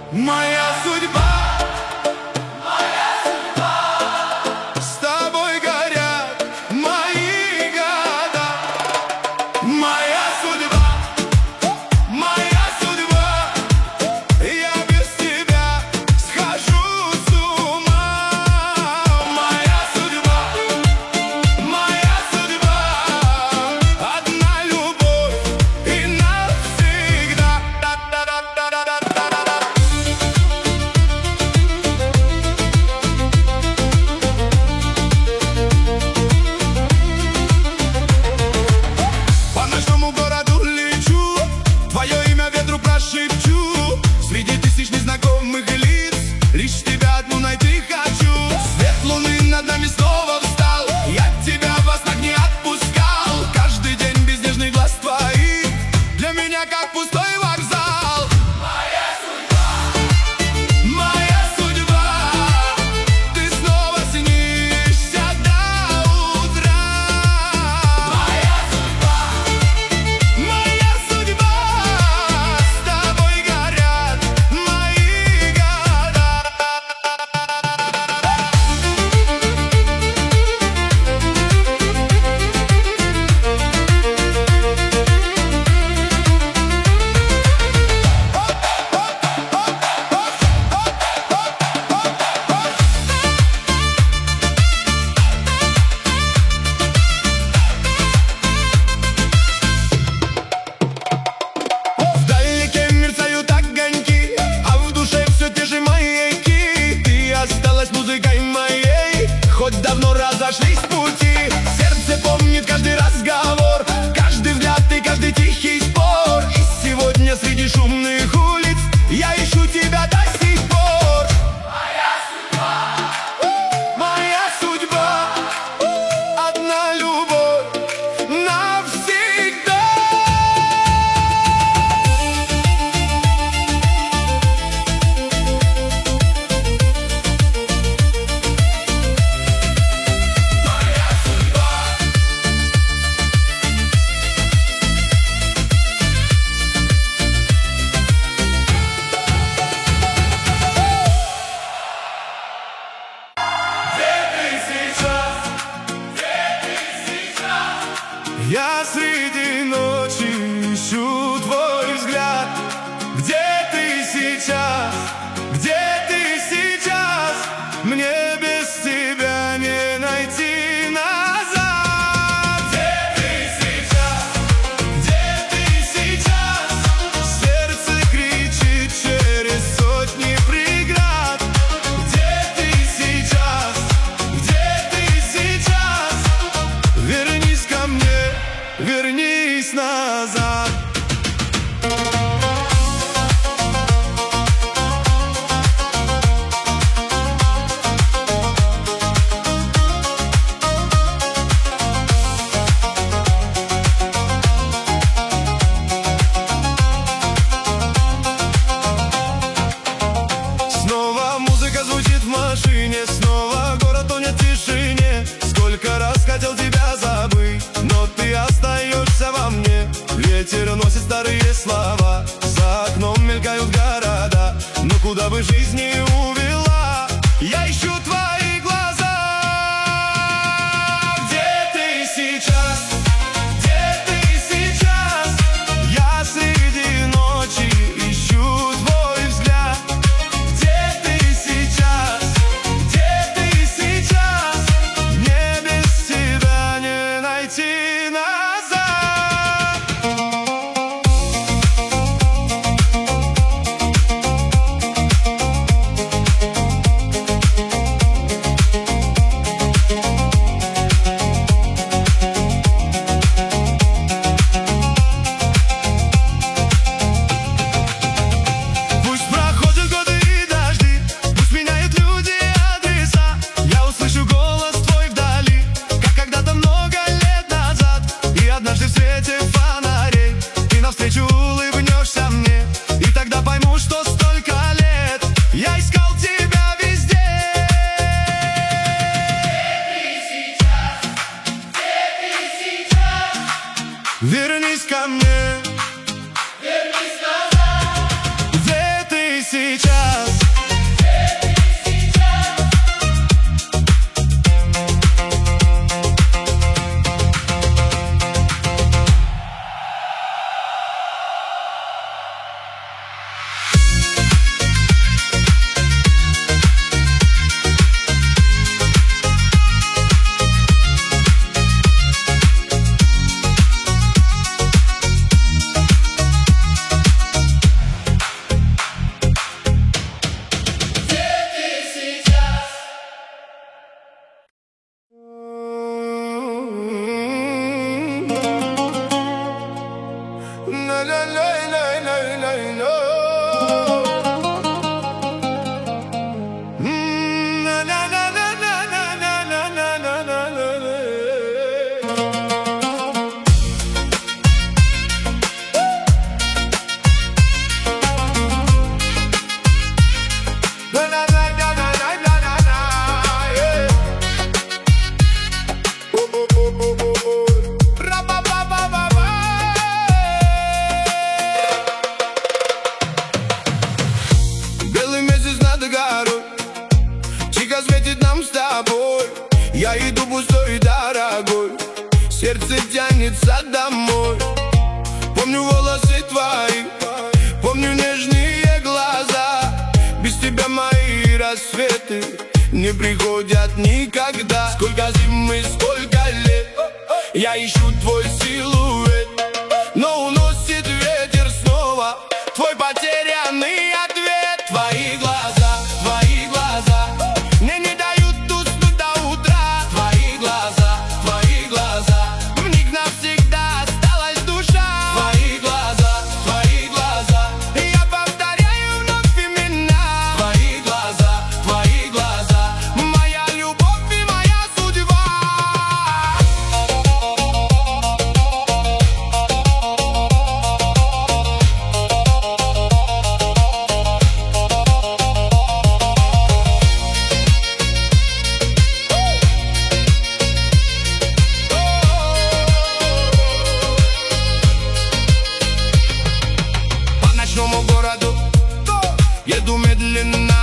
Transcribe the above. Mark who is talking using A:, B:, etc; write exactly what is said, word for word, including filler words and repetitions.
A: Моя судьба, моя судьба, с тобой горят мои года. Моя судьба, моя судьба, я без тебя схожу с ума. Моя судьба, моя судьба, одна любовь и навсегда. По ночному городу лечу, твое имя ветру прошепчу. Среди тысяч незнакомых лиц лишь тебя одну найти хочу. Свет луны над нами снова встал, я тебя во снах не отпускал. Каждый день без нежных глаз твоих для меня как пустой вокзал. Моя судьба, моя судьба, ты снова снишься до утра. Моя судьба, моя судьба, с тобой горят мои года. Вдалеке мерцают огоньки, а в душе все те же маяки. Ты осталась музыкой моей, хоть давно разошлись пути. Сердце помнит каждый разговор, каждый взгляд и каждый тихий спор. И сегодня среди шумных улиц я ищу тебя до сих пор. Моя судьба, моя судьба, одна любовь навсегда. Моя судьба, где ты сейчас? Где ты сейчас? Я среди ночи ищу твой взгляд. Где ты сейчас? Где ты сейчас? Мне без тебя не найти назад. Где ты сейчас? Где ты сейчас? Сердце кричит через сотни преград. Где ты сейчас? Где ты сейчас? Вернись ко мне, вернись назад. Снова музыка звучит в машине, снова город тонет в тишине. Сколько раз хотел тебя забыть, но ты остаешься во мне. Ветер носит старые слова, за окном мелькают города. Но куда бы жизнь не увела, я ищу твои глаза. Где ты сейчас? Где ты сейчас? Я среди ночи ищу твой взгляд. Где ты сейчас? Где ты сейчас? Мне без тебя не найти назад. сейчас. Светит нам с тобой. Я иду пустой и дорогой, сердце тянется домой. Помню волосы твои, помню нежные глаза. Без тебя мои рассветы не приходят никогда. Сколько зим и сколько лет я ищу твой силуэт, но уносит ветер снова твой потерянный ответ. Твои глаза, твои глаза мне не дают уснуть до утра. Твои глаза, твои глаза, в них навсегда осталась душа. Твои глаза, твои глаза, я повторяю вновь имена. Твои глаза, твои глаза, моя любовь и моя судьба. По ночному городу еду медленно.